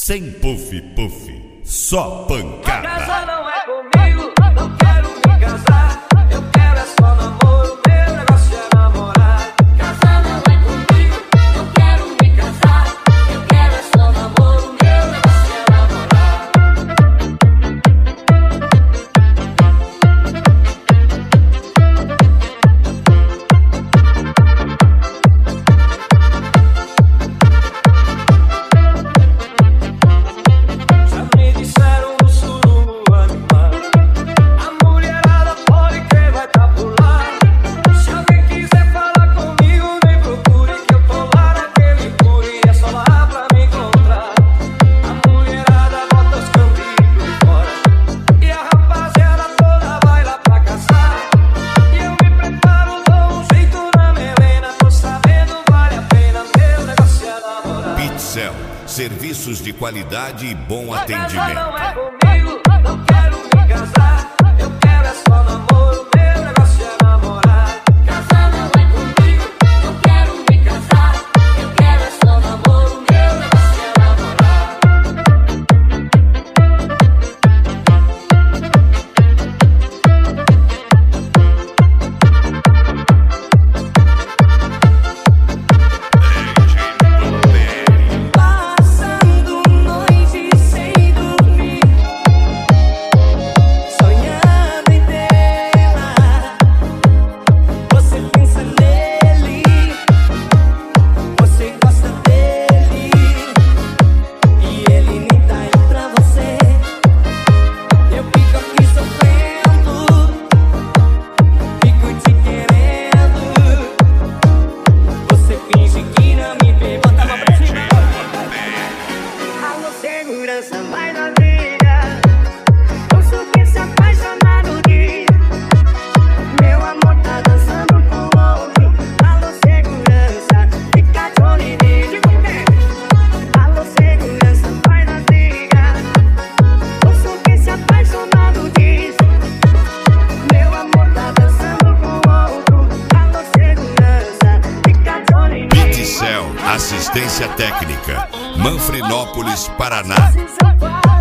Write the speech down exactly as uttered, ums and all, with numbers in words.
sem puff puff, só pancada. Casar não é comigo, não quero me casar. Eu quero é só namoro, meu negócio é namorar. Casar não é comigo, não quero me casar. Eu quero é só namoro, meu negócio é namorar. Já me disseram no surubo animal, a mulherada pode que vai tá por lá. Se alguém quiser falar comigo, nem procure que eu tô lá naquele curi. É só lá pra me encontrar. A mulherada bota os cambinhos de fora e a rapaziada toda vai lá pra caçar. E eu me preparo, dou um jeito na melena. Tô sabendo, vale a pena, meu negócio é namorar. Pitzel, serviços de qualidade e bom Casar atendimento. não é comigo, não quero me casar. Eu quero é só namoro, meu negócio é namorar. Casar não é comigo, não quero me casar. Eu quero é só namoro, meu negócio é namorar. Passando noite sem dormir, sonhando em tê-la. Você pensa nele, você gosta dele, e ele nem tá aí pra você. Eu fico aqui sofrendo, fico te querendo. Você finge que não me vê. Bota a mão pra cima. Alô, segurança, vai na briga. Eu sou quem se apaixonado diz. Meu amor tá dançando com outro. Alô, segurança, fica de olho em mim. Alô, segurança, vai na briga. Eu sou quem se apaixonado diz. Meu amor tá dançando com outro. Alô, segurança, fica de olho em mim. Pitzel, assistência técnica, Manfrinópolis, Paraná. Assim só faz.